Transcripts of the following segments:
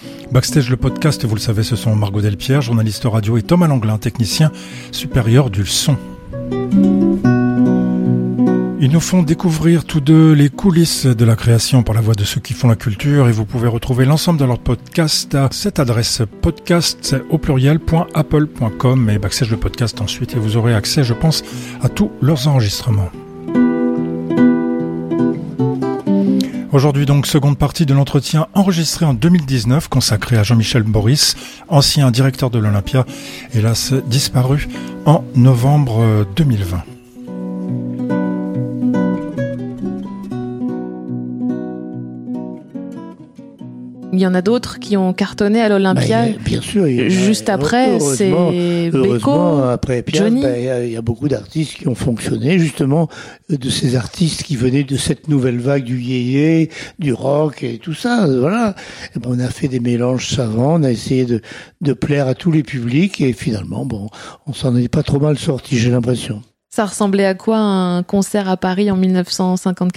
Backstage, le podcast, vous le savez, ce sont Margot Delpierre, journaliste radio, et Thomas Langlin, technicien supérieur du son. Ils nous font découvrir tous deux les coulisses de la création par la voix de ceux qui font la culture, et vous pouvez retrouver l'ensemble de leur podcast à cette adresse podcast@apple.com et Backstage le podcast ensuite, et vous aurez accès, je pense, à tous leurs enregistrements. Aujourd'hui donc, seconde partie de l'entretien enregistré en 2019, consacré à Jean-Michel Boris, ancien directeur de l'Olympia, hélas disparu en novembre 2020. Il y en a d'autres qui ont cartonné à l'Olympia. Bien sûr. Juste après, c'est Beko, après Piaf, Johnny. Il y a beaucoup d'artistes qui ont fonctionné, justement, de ces artistes qui venaient de cette nouvelle vague du yéyé, du rock et tout ça. Voilà. Et on a fait des mélanges savants, on a essayé de plaire à tous les publics et finalement, on s'en est pas trop mal sorti, j'ai l'impression. Ça ressemblait à quoi un concert à Paris en 1954-55 ?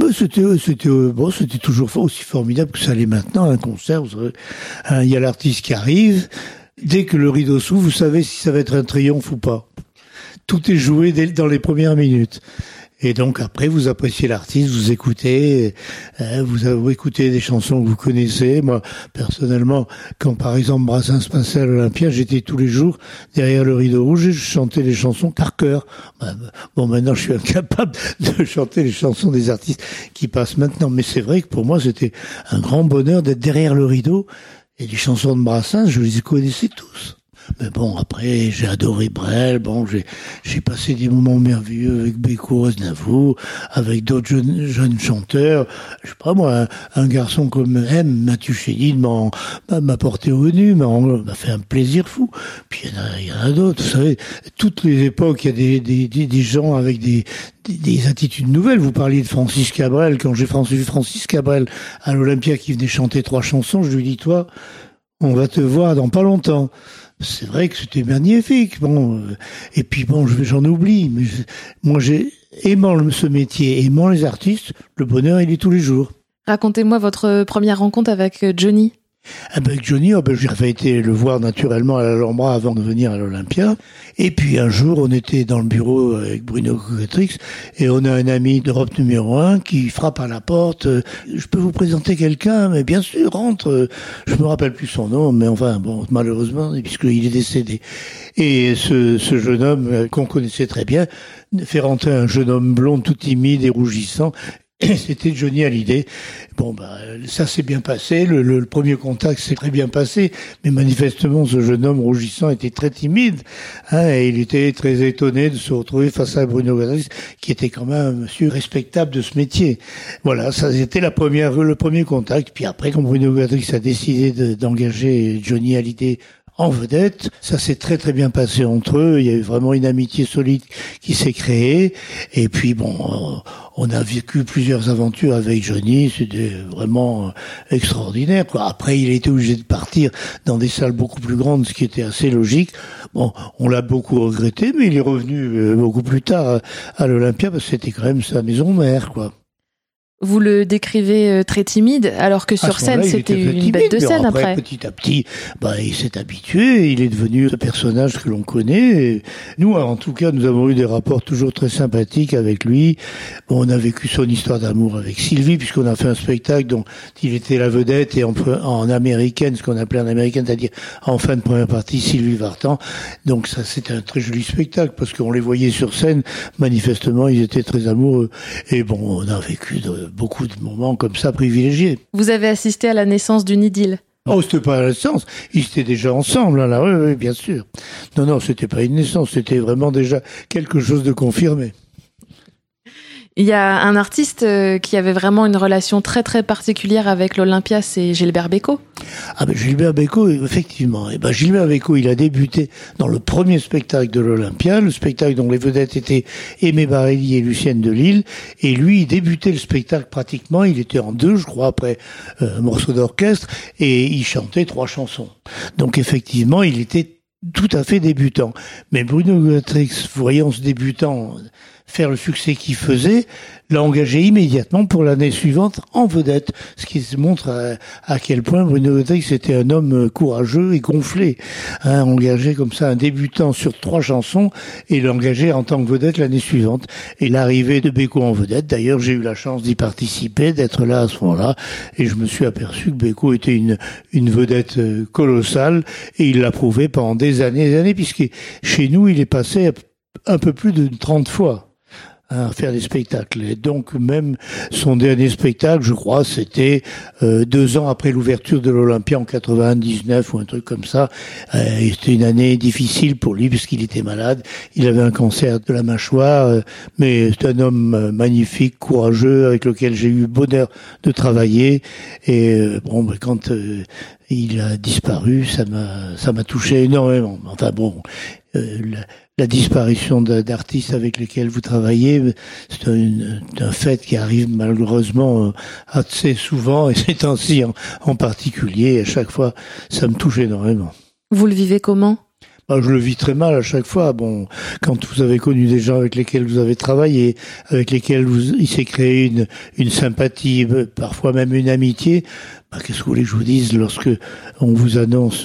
C'était toujours aussi formidable que ça l'est maintenant, un concert. Vous savez, il y a l'artiste qui arrive. Dès que le rideau s'ouvre, vous savez si ça va être un triomphe ou pas. Tout est joué dans les premières minutes. Et donc après, vous appréciez l'artiste, vous écoutez, vous écoutez des chansons que vous connaissez. Moi, personnellement, quand par exemple Brassens passait à l'Olympia, j'étais tous les jours derrière le rideau rouge et je chantais les chansons par cœur. Maintenant, je suis incapable de chanter les chansons des artistes qui passent maintenant. Mais c'est vrai que pour moi, c'était un grand bonheur d'être derrière le rideau. Et les chansons de Brassens, je les connaissais tous. Mais après, j'ai adoré Brel, j'ai passé des moments merveilleux avec Beko, Aznavour, avec d'autres jeunes chanteurs. Je sais pas moi, un garçon comme Mathieu Chédid m'a porté au nu, m'a fait un plaisir fou. Puis il y en a d'autres, vous savez, toutes les époques, il y a des gens avec des attitudes nouvelles. Vous parliez de Francis Cabrel, quand j'ai vu Francis Cabrel à l'Olympia qui venait chanter 3 chansons, je lui dis, toi, on va te voir dans pas longtemps. C'est vrai que c'était magnifique. Et puis j'en oublie. Mais moi, aimant ce métier, aimant les artistes, le bonheur, il est tous les jours. Racontez-moi votre première rencontre avec Johnny. Avec Johnny, j'avais été le voir naturellement à l'Alhambra avant de venir à l'Olympia. Et puis un jour, on était dans le bureau avec Bruno Cocatrix et on a un ami d'Europe numéro 1 qui frappe à la porte. Je peux vous présenter quelqu'un? Mais bien sûr, rentre. Je me rappelle plus son nom, mais malheureusement, puisqu'il est décédé. Et ce jeune homme qu'on connaissait très bien fait rentrer un jeune homme blond, tout timide et rougissant. C'était Johnny Hallyday. Ça s'est bien passé. Le premier contact s'est très bien passé. Mais manifestement, ce jeune homme rougissant était très timide. Et il était très étonné de se retrouver face à Bruno Cocatrix, qui était quand même un monsieur respectable de ce métier. Voilà, ça c'était le premier contact. Puis après, quand Bruno Cocatrix a décidé d'engager Johnny Hallyday en vedette, ça s'est très très bien passé entre eux. Il y a eu vraiment une amitié solide qui s'est créée. Et puis on a vécu plusieurs aventures avec Johnny. C'était vraiment extraordinaire, quoi. Après, il a été obligé de partir dans des salles beaucoup plus grandes, ce qui était assez logique. On l'a beaucoup regretté, mais il est revenu beaucoup plus tard à l'Olympia parce que c'était quand même sa maison mère, quoi. Vous le décrivez très timide, alors que sur scène, c'était une bête de scène après. Petit à petit, il s'est habitué, il est devenu ce personnage que l'on connaît. Et nous, en tout cas, nous avons eu des rapports toujours très sympathiques avec lui. On a vécu son histoire d'amour avec Sylvie, puisqu'on a fait un spectacle dont il était la vedette, et en américaine, ce qu'on appelait en américaine, c'est-à-dire en fin de première partie, Sylvie Vartan. Donc ça, c'était un très joli spectacle, parce qu'on les voyait sur scène. Manifestement, ils étaient très amoureux. Et on a vécu beaucoup de moments comme ça privilégiés. Vous avez assisté à la naissance d'une idylle? C'était pas la naissance, ils étaient déjà ensemble, là, oui, bien sûr. Non, c'était pas une naissance, c'était vraiment déjà quelque chose de confirmé. Il y a un artiste qui avait vraiment une relation très très particulière avec l'Olympia, c'est Gilbert Bécaud. Gilbert Bécaud, effectivement. Gilbert Bécaud, il a débuté dans le premier spectacle de l'Olympia, le spectacle dont les vedettes étaient Aimé Barelli et Lucienne Delille. Et lui, il débutait le spectacle pratiquement, il était en 2, je crois, après un morceau d'orchestre, et il chantait 3 chansons. Donc effectivement, il était tout à fait débutant. Mais Bruno Cocatrix, voyant ce débutant faire le succès qu'il faisait, l'a engagé immédiatement pour l'année suivante en vedette. Ce qui montre à quel point Bruno Godrich c'était un homme courageux et gonflé. Engagé comme ça un débutant sur 3 chansons et l'engager en tant que vedette l'année suivante. Et l'arrivée de Beko en vedette, d'ailleurs j'ai eu la chance d'y participer, d'être là à ce moment-là, et je me suis aperçu que Beko était une vedette colossale, et il l'a prouvé pendant des années, puisque chez nous il est passé un peu plus de 30 fois à faire des spectacles. Et donc même son dernier spectacle, je crois, c'était 2 ans après l'ouverture de l'Olympia en 99 ou un truc comme ça. C'était une année difficile pour lui puisqu'il était malade. Il avait un cancer de la mâchoire, mais c'est un homme magnifique, courageux, avec lequel j'ai eu le bonheur de travailler. Et quand il a disparu, ça m'a touché énormément. Enfin bon, la disparition d'artistes avec lesquels vous travaillez, c'est un fait qui arrive malheureusement assez souvent, et ces temps-ci en particulier. À chaque fois, ça me touche énormément. Vous le vivez comment ? Je le vis très mal à chaque fois. Bon, quand vous avez connu des gens avec lesquels vous avez travaillé, avec lesquels il s'est créé une sympathie, parfois même une amitié, qu'est-ce que vous voulez que je vous dise lorsque on vous annonce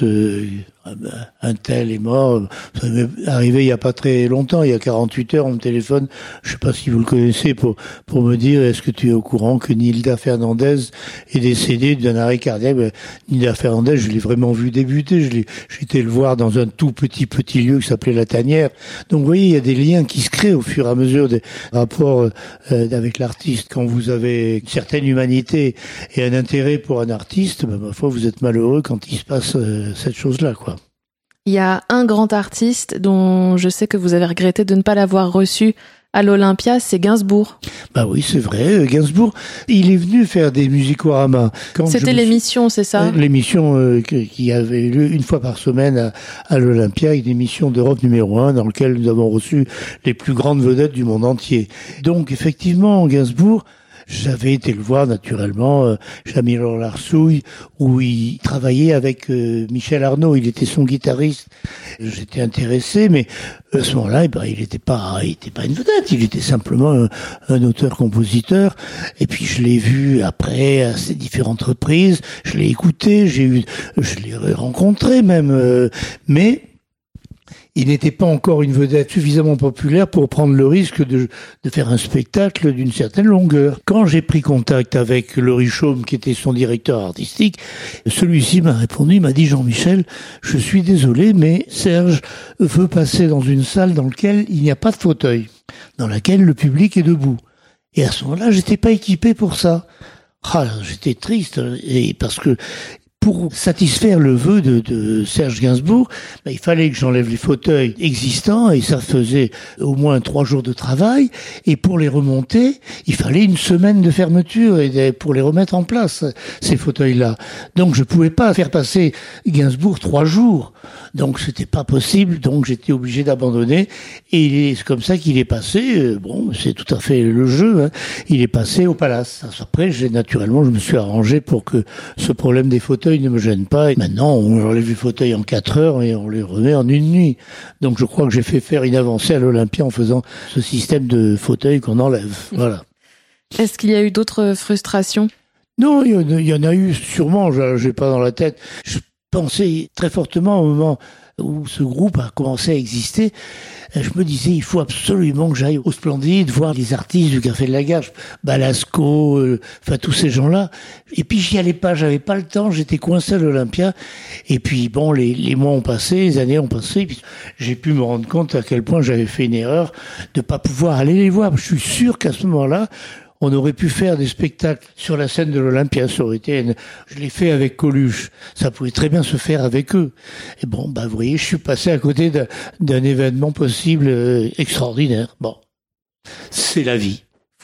un tel est mort. Ça m'est arrivé il y a pas très longtemps, il y a 48 heures, on me téléphone, je sais pas si vous le connaissez, pour me dire, est-ce que tu es au courant que Nilda Fernandez est décédée d'un arrêt cardiaque? Nilda Fernandez, je l'ai vraiment vu débuter, j'étais le voir dans un tout petit lieu qui s'appelait La Tanière. Donc vous voyez, il y a des liens qui se créent au fur et à mesure des rapports avec l'artiste. Quand vous avez une certaine humanité et un intérêt pour un artiste, ma foi, vous êtes malheureux quand il se passe cette chose-là, quoi. Il y a un grand artiste dont je sais que vous avez regretté de ne pas l'avoir reçu à l'Olympia, c'est Gainsbourg. Oui, c'est vrai, Gainsbourg, il est venu faire des musicoramas. C'était l'émission, c'est ça ? L'émission qui avait lieu une fois par semaine à l'Olympia, une émission d'Europe numéro 1 dans laquelle nous avons reçu les plus grandes vedettes du monde entier. Donc effectivement, Gainsbourg, j'avais été le voir naturellement, Jamil Larsouille, où il travaillait avec Michel Arnaud, il était son guitariste. J'étais intéressé, mais à ce moment-là, il était pas une vedette, il était simplement un auteur-compositeur. Et puis je l'ai vu après à ces différentes reprises, je l'ai écouté, je l'ai rencontré même, mais il n'était pas encore une vedette suffisamment populaire pour prendre le risque de faire un spectacle d'une certaine longueur. Quand j'ai pris contact avec Laurie Chaume, qui était son directeur artistique, celui-ci m'a répondu, il m'a dit, Jean-Michel, je suis désolé, mais Serge veut passer dans une salle dans laquelle il n'y a pas de fauteuil, dans laquelle le public est debout. Et à ce moment-là, j'étais pas équipé pour ça. J'étais triste, et parce que pour satisfaire le vœu de Serge Gainsbourg, il fallait que j'enlève les fauteuils existants, et ça faisait au moins 3 jours de travail. Et pour les remonter, il fallait une semaine de fermeture pour les remettre en place, ces fauteuils-là. Donc je pouvais pas faire passer Gainsbourg 3 jours. Donc c'était pas possible, donc j'étais obligé d'abandonner. Et c'est comme ça qu'il est passé, c'est tout à fait le jeu, il est passé au Palace. Après, je me suis arrangé pour que ce problème des fauteuils ne me gêne pas. Et maintenant, on enlève les fauteuils en 4 heures et on les remet en une nuit. Donc je crois que j'ai fait faire une avancée à l'Olympia en faisant ce système de fauteuils qu'on enlève. Voilà. Est-ce qu'il y a eu d'autres frustrations ? Non, il y en a eu sûrement, j'ai pas dans la tête. Je pensais très fortement au moment où ce groupe a commencé à exister. Je me disais, il faut absolument que j'aille au Splendide voir les artistes du Café de la Gare, Balasco, tous ces gens-là. Et puis j'y allais pas, j'avais pas le temps, j'étais coincé à l'Olympia. Et puis les mois ont passé, les années ont passé, et puis j'ai pu me rendre compte à quel point j'avais fait une erreur de pas pouvoir aller les voir. Je suis sûr qu'à ce moment-là, on aurait pu faire des spectacles sur la scène de l'Olympia. Ça aurait été je l'ai fait avec Coluche. Ça pouvait très bien se faire avec eux. Et vous voyez, je suis passé à côté d'un événement possible extraordinaire. C'est la vie.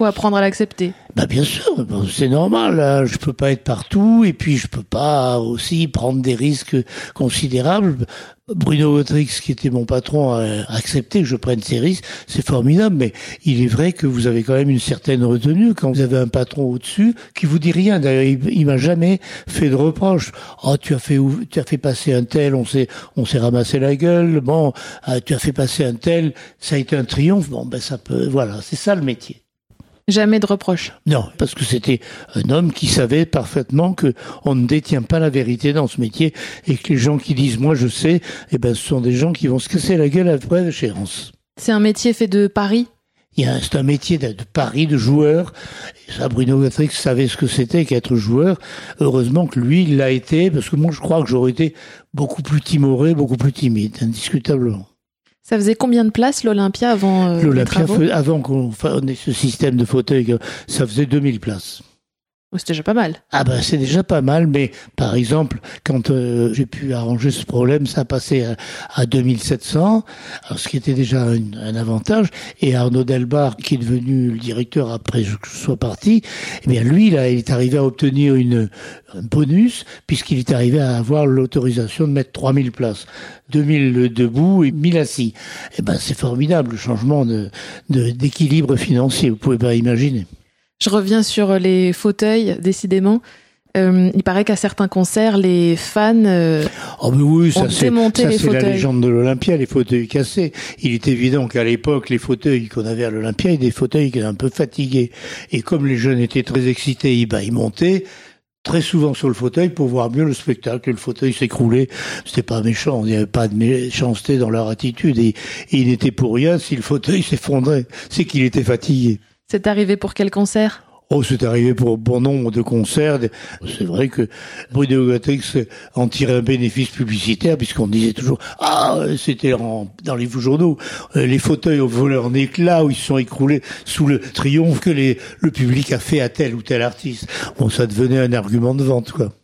Faut apprendre à l'accepter. Bah bien sûr, c'est normal. Hein. Je peux pas être partout et puis je peux pas aussi prendre des risques considérables. Bruno Gotrix, qui était mon patron, a accepté que je prenne ces risques. C'est formidable, mais il est vrai que vous avez quand même une certaine retenue quand vous avez un patron au-dessus qui vous dit rien. D'ailleurs, il m'a jamais fait de reproche. Oh, tu as fait passer un tel, on s'est ramassé la gueule. Bon, tu as fait passer un tel, ça a été un triomphe. Bon, ben ça peut, voilà, c'est ça le métier. Jamais de reproches. Non, parce que c'était un homme qui savait parfaitement que on ne détient pas la vérité dans ce métier et que les gens qui disent moi je sais, eh ben ce sont des gens qui vont se casser la gueule après l'échéance. C'est un métier fait de paris. C'est un métier de pari, de joueur. Et ça, Bruno Gotrix savait ce que c'était qu'être joueur. Heureusement que lui, il l'a été, parce que moi je crois que j'aurais été beaucoup plus timoré, beaucoup plus timide, indiscutablement. Ça faisait combien de places l'Olympia avant l'Olympia, avant qu'on ait ce système de fauteuil, ça faisait 2000 places. C'était déjà pas mal. Ah ben c'est déjà pas mal, mais par exemple, quand j'ai pu arranger ce problème, ça a passé à 2700, alors ce qui était déjà un avantage. Et Arnaud Delbar, qui est devenu le directeur après que je sois parti, eh bien lui, il est arrivé à obtenir un bonus, puisqu'il est arrivé à avoir l'autorisation de mettre 3000 places. 2000 debout et 1000 assis. Eh ben c'est formidable, le changement d'équilibre financier, vous pouvez pas imaginer. Je reviens sur les fauteuils, décidément. Il paraît qu'à certains concerts, les fans oh mais oui, ont démonté les fauteuils. C'est la légende de l'Olympia, les fauteuils cassés. Il est évident qu'à l'époque, les fauteuils qu'on avait à l'Olympia, étaient des fauteuils qui étaient un peu fatigués. Et comme les jeunes étaient très excités, ils montaient très souvent sur le fauteuil pour voir mieux le spectacle. Le fauteuil s'écroulait. C'était pas méchant. Il n'y avait pas de méchanceté dans leur attitude. Et il n'était pour rien si le fauteuil s'effondrait. C'est qu'il était fatigué. C'est arrivé pour quel concert ? Oh, c'est arrivé pour bon nombre de concerts. C'est vrai que Bruno Gotrix en tirait un bénéfice publicitaire puisqu'on disait toujours c'était dans les journaux, les fauteuils ont volé en éclats ou ils se sont écroulés sous le triomphe que le public a fait à tel ou tel artiste. Bon, ça devenait un argument de vente, quoi.